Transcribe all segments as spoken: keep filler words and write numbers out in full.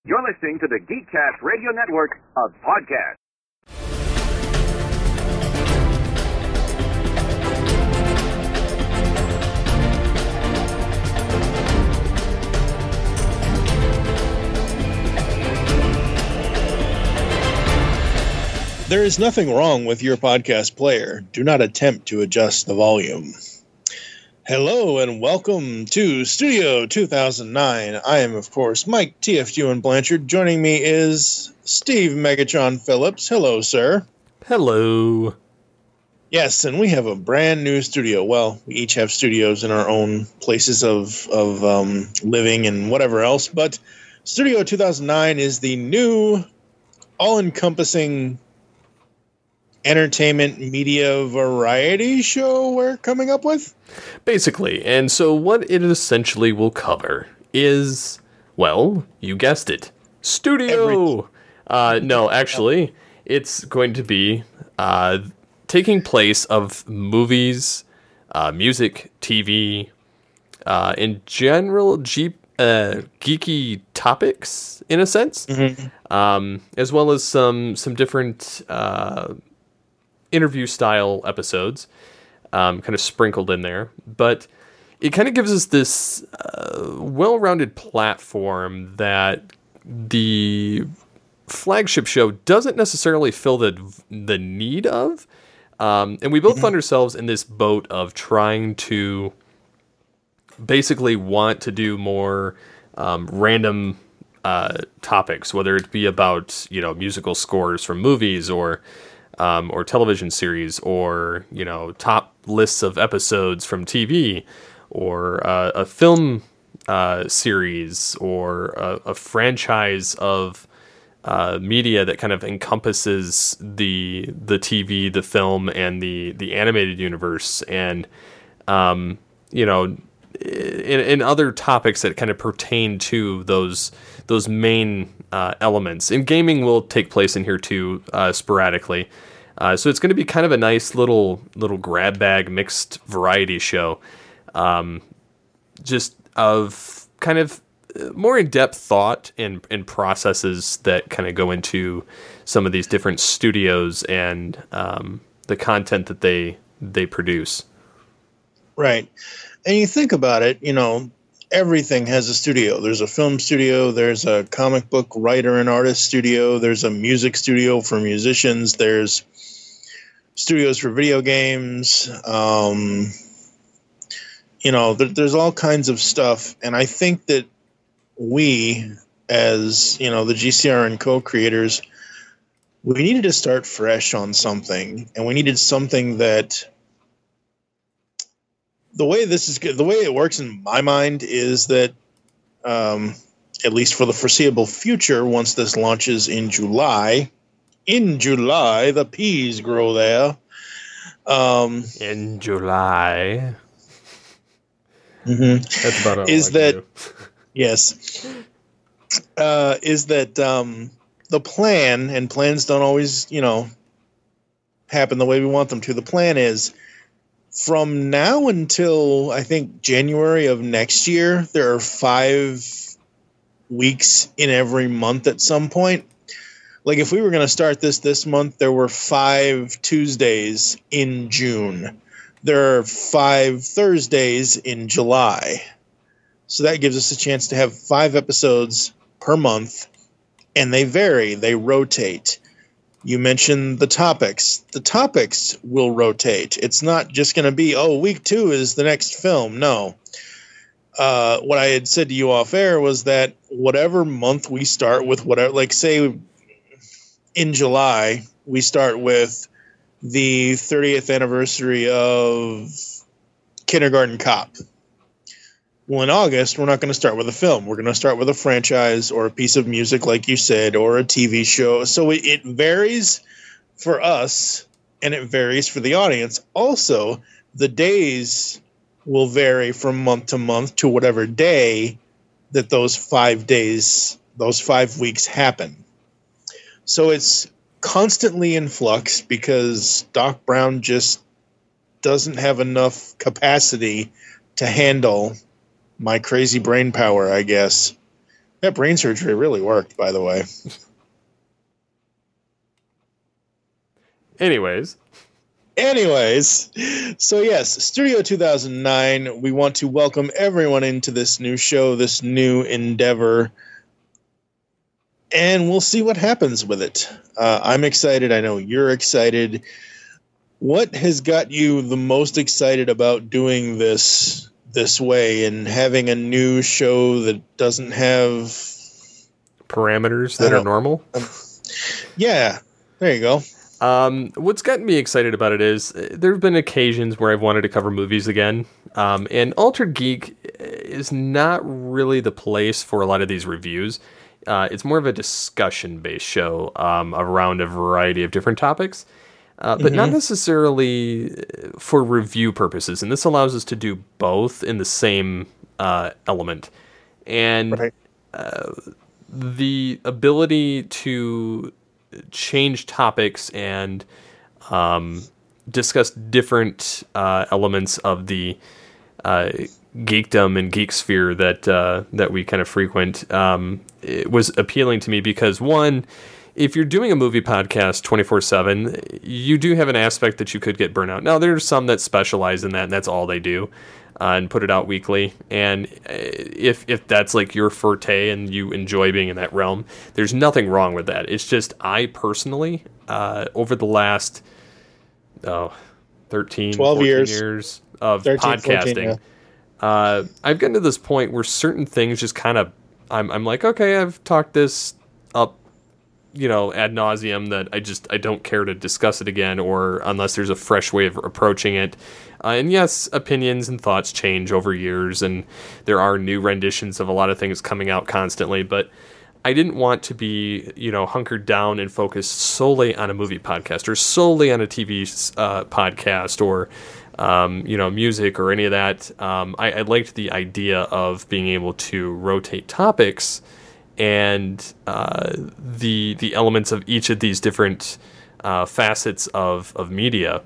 You're listening to the Geekcast Radio Network of podcasts. There is nothing wrong with your podcast player. Do not attempt to adjust the volume. Hello and welcome to Studio two thousand nine. I am, of course, Mike T F U and Blanchard. Joining me is Steve Megatron Phillips. Hello, sir. Hello. Yes, and we have a brand new studio. Well, we each have studios in our own places of, of um, living and whatever else, but Studio two thousand nine is the new all-encompassing entertainment media variety show we're coming up with? Basically, and so what it essentially will cover is, well, you guessed it, studio. Uh, no, actually, it's going to be uh, taking place of movies, uh, music, T V, uh, in general, G- uh, geeky topics, in a sense, mm-hmm. um, as well as some some different Uh, interview style episodes um, kind of sprinkled in there, but it kind of gives us this uh, well-rounded platform that the flagship show doesn't necessarily fill the the need of, um, and we both mm-hmm. find ourselves in this boat of trying to basically want to do more um, random uh, topics, whether it be about, you know, musical scores from movies or Um, or television series, or, you know, top lists of episodes from T V, or uh, a film uh, series, or a, a franchise of uh, media that kind of encompasses the the T V, the film, and the the animated universe, and um, you know, in, in other topics that kind of pertain to those those main uh, elements. And gaming will take place in here too, uh, sporadically. Uh, so it's going to be kind of a nice little little grab bag mixed variety show, um, just of kind of more in-depth thought and, and processes that kind of go into some of these different studios and um, the content that they they produce. Right. And you think about it, you know, everything has a studio. There's a film studio, there's a comic book writer and artist studio, there's a music studio for musicians, there's studios for video games, um, you know, there, there's all kinds of stuff. And I think that we, as, you know, the G C R and co-creators, we needed to start fresh on something. And we needed something that, the way this is good, the way it works in my mind is that, um, at least for the foreseeable future, once this launches in July, in July, the peas grow there. Um, in July. Mm-hmm. That's about all is I that, can do. Yes. Uh, is that um, the plan, and plans don't always, you know, happen the way we want them to. The plan is, from now until, I think, January of next year, there are five weeks in every month at some point. Like, if we were going to start this this month, there were five Tuesdays in June. There are five Thursdays in July. So that gives us a chance to have five episodes per month, and they vary. They rotate. You mentioned the topics. The topics will rotate. It's not just going to be, oh, week two is the next film. No. Uh, what I had said to you off air was that whatever month we start with, whatever, like say in July, we start with the thirtieth anniversary of Kindergarten Cop. Well, in August, we're not going to start with a film. We're going to start with a franchise or a piece of music, like you said, or a T V show. So it, it varies for us, and it varies for the audience. Also, the days will vary from month to month to whatever day that those five days, those five weeks happen. So it's constantly in flux because Doc Brown just doesn't have enough capacity to handle my crazy brain power, I guess. That brain surgery really worked, by the way. Anyways. Anyways, so yes, Studio two thousand nine, we want to welcome everyone into this new show, this new endeavor, and we'll see what happens with it. Uh, I'm excited. I know you're excited. What has got you the most excited about doing this this way and having a new show that doesn't have parameters that are normal? Um, yeah, there you go. Um, what's gotten me excited about it is there have been occasions where I've wanted to cover movies again, um, and Altered Geek is not really the place for a lot of these reviews. Uh, it's more of a discussion-based show um, around a variety of different topics, uh, but mm-hmm. not necessarily for review purposes, and this allows us to do both in the same uh, element. And right. uh, the ability to change topics and um, discuss different uh, elements of the uh, geekdom and geek sphere that uh, that we kind of frequent. Um, it was appealing to me because, one, if you're doing a movie podcast twenty-four seven, you do have an aspect that you could get burnout. Now, there's some that specialize in that, and that's all they do. Uh, and put it out weekly. And if if that's like your forte and you enjoy being in that realm, there's nothing wrong with that. It's just I personally, uh, over the last oh, thirteen, twelve years, years of thirteen, podcasting, fourteen, yeah. uh, I've gotten to this point where certain things just kind of, I'm, I'm like, okay, I've talked this up, you know, ad nauseum that I just, I don't care to discuss it again, or unless there's a fresh way of approaching it. Uh, and yes, opinions and thoughts change over years, and there are new renditions of a lot of things coming out constantly, but I didn't want to be, you know, hunkered down and focused solely on a movie podcast or solely on a T V uh, podcast or, um, you know, music or any of that. Um, I, I liked the idea of being able to rotate topics and uh, the the elements of each of these different uh, facets of, of media.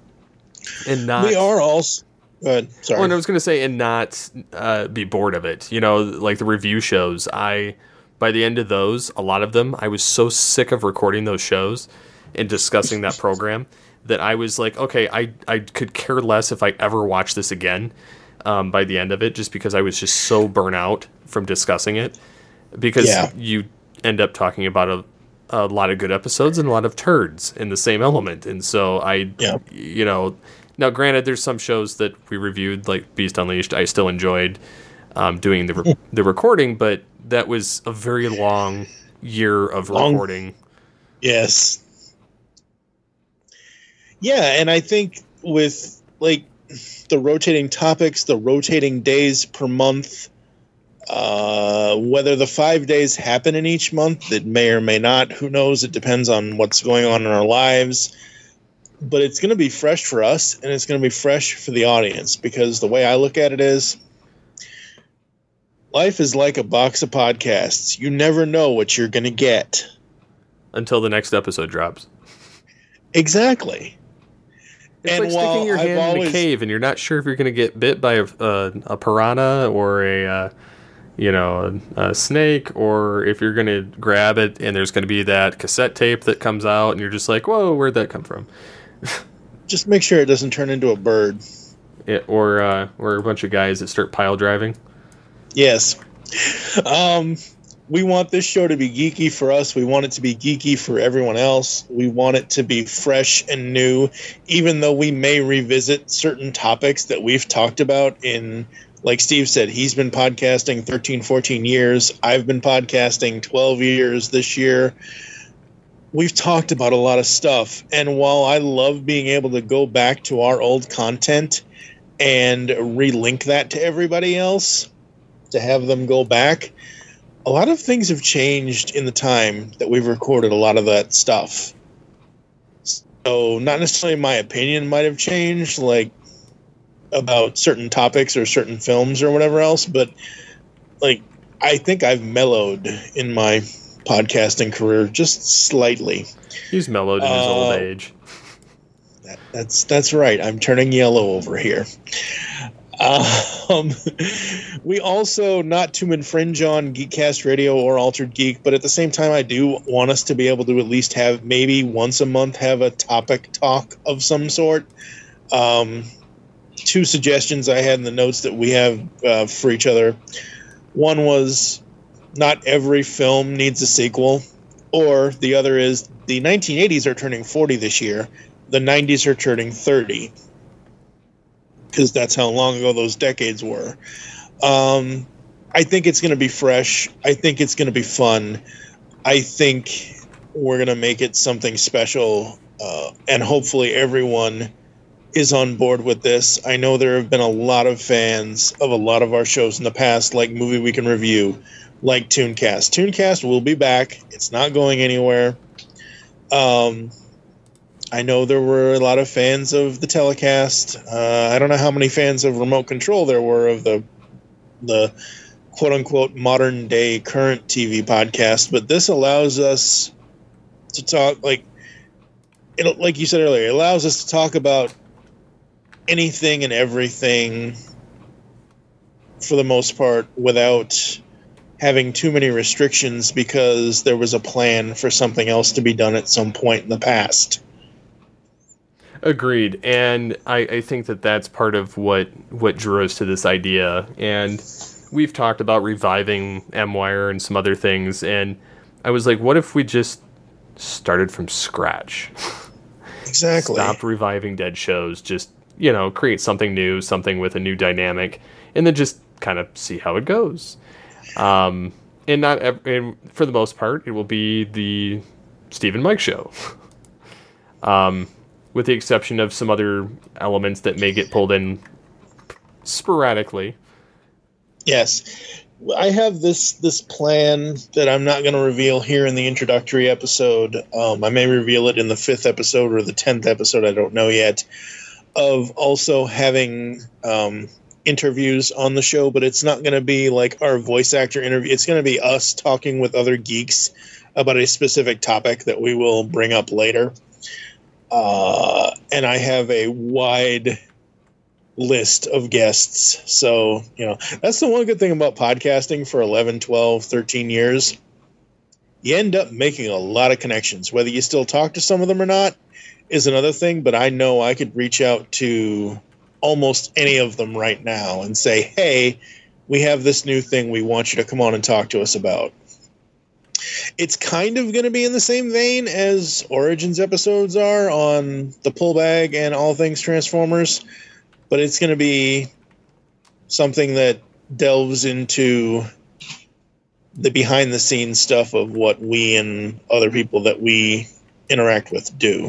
And not, we are also. Go ahead. Sorry. Oh, and I was going to say, and not uh, be bored of it. You know, like the review shows. I, by the end of those, a lot of them, I was so sick of recording those shows and discussing that program that I was like, okay, I I could care less if I ever watch this again. Um, by the end of it, just because I was just so burnt out from discussing it, because yeah. you end up talking about a. a lot of good episodes and a lot of turds in the same element. And so I, yeah. you know, now granted there's some shows that we reviewed like Beast Unleashed. I still enjoyed um, doing the, re- the recording, but that was a very long year of long, recording. Yes. Yeah. And I think with like the rotating topics, the rotating days per month, Uh, whether the five days happen in each month, it may or may not. Who knows? It depends on what's going on in our lives. But it's going to be fresh for us, and it's going to be fresh for the audience, because the way I look at it is, life is like a box of podcasts. You never know what you're going to get. Until the next episode drops. Exactly. It's and like sticking your I've hand always, in a cave, and you're not sure if you're going to get bit by a, a, a piranha or a... Uh, you know, a, a snake, or if you're going to grab it and there's going to be that cassette tape that comes out and you're just like, whoa, where'd that come from? Just make sure it doesn't turn into a bird. Yeah, or, uh, or a bunch of guys that start pile driving. Yes. Um, we want this show to be geeky for us. We want it to be geeky for everyone else. We want it to be fresh and new, even though we may revisit certain topics that we've talked about in... Like Steve said, he's been podcasting thirteen, fourteen years. I've been podcasting twelve years this year. We've talked about a lot of stuff. And while I love being able to go back to our old content and relink that to everybody else, to have them go back, a lot of things have changed in the time that we've recorded a lot of that stuff. So not necessarily my opinion might have changed, like, about certain topics or certain films or whatever else, but like I think I've mellowed in my podcasting career just slightly. He's mellowed in uh, his old age. That, that's that's right. I'm turning yellow over here. Um, we also, not to infringe on Geekcast Radio or Altered Geek, but at the same time, I do want us to be able to at least have maybe once a month have a topic talk of some sort. Um, two suggestions I had in the notes that we have uh, for each other. One was not every film needs a sequel, or the other is the nineteen eighties are turning forty this year. The nineties are turning thirty. Because that's how long ago those decades were. Um, I think it's going to be fresh. I think it's going to be fun. I think we're going to make it something special. Uh, and hopefully everyone is on board with this. I know there have been a lot of fans of a lot of our shows in the past, like Movie Week in Review, like Tooncast. Tooncast will be back. It's not going anywhere. Um... I know there were a lot of fans of the telecast. Uh, I don't know how many fans of Remote Control there were of the the quote unquote modern day current T V podcast, but this allows us to talk like it, like you said earlier, it allows us to talk about anything and everything for the most part without having too many restrictions because there was a plan for something else to be done at some point in the past. Agreed, and I, I think that that's part of what, what drew us to this idea, and we've talked about reviving M-Wire and some other things, and I was like, what if we just started from scratch? Exactly. Stop reviving dead shows, just, you know, create something new, something with a new dynamic, and then just kind of see how it goes. Um, and not, ev- and for the most part, it will be the Steve and Mike show. um... with the exception of some other elements that may get pulled in sporadically. Yes. I have this this plan that I'm not going to reveal here in the introductory episode. Um, I may reveal it in the fifth episode or the tenth episode, I don't know yet, of also having um, interviews on the show, but it's not going to be like our voice actor interview. It's going to be us talking with other geeks about a specific topic that we will bring up later. Uh, and I have a wide list of guests. So, you know, that's the one good thing about podcasting for eleven, twelve, thirteen years. You end up making a lot of connections. Whether you still talk to some of them or not is another thing, but I know I could reach out to almost any of them right now and say, hey, we have this new thing we want you to come on and talk to us about. It's kind of going to be in the same vein as Origins episodes are on the Pullbag and All Things Transformers, but it's going to be something that delves into the behind-the-scenes stuff of what we and other people that we interact with do.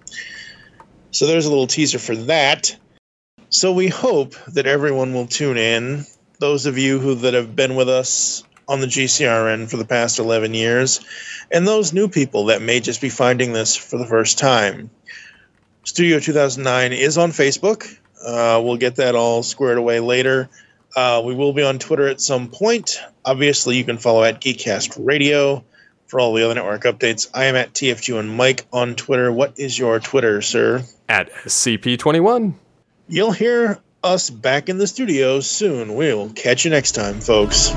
So there's a little teaser for that. So we hope that everyone will tune in. Those of you who that have been with us on the G C R N for the past eleven years, and those new people that may just be finding this for the first time. Studio two thousand nine is on Facebook. Uh, we'll get that all squared away later. Uh, we will be on Twitter at some point. Obviously, you can follow at Geekcast Radio for all the other network updates. I am at T F G and Mike on Twitter. What is your Twitter, sir? At S C P twenty-one. You'll hear us back in the studio soon. We'll catch you next time, folks.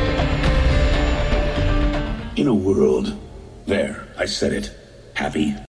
In a world, there, I said it, happy,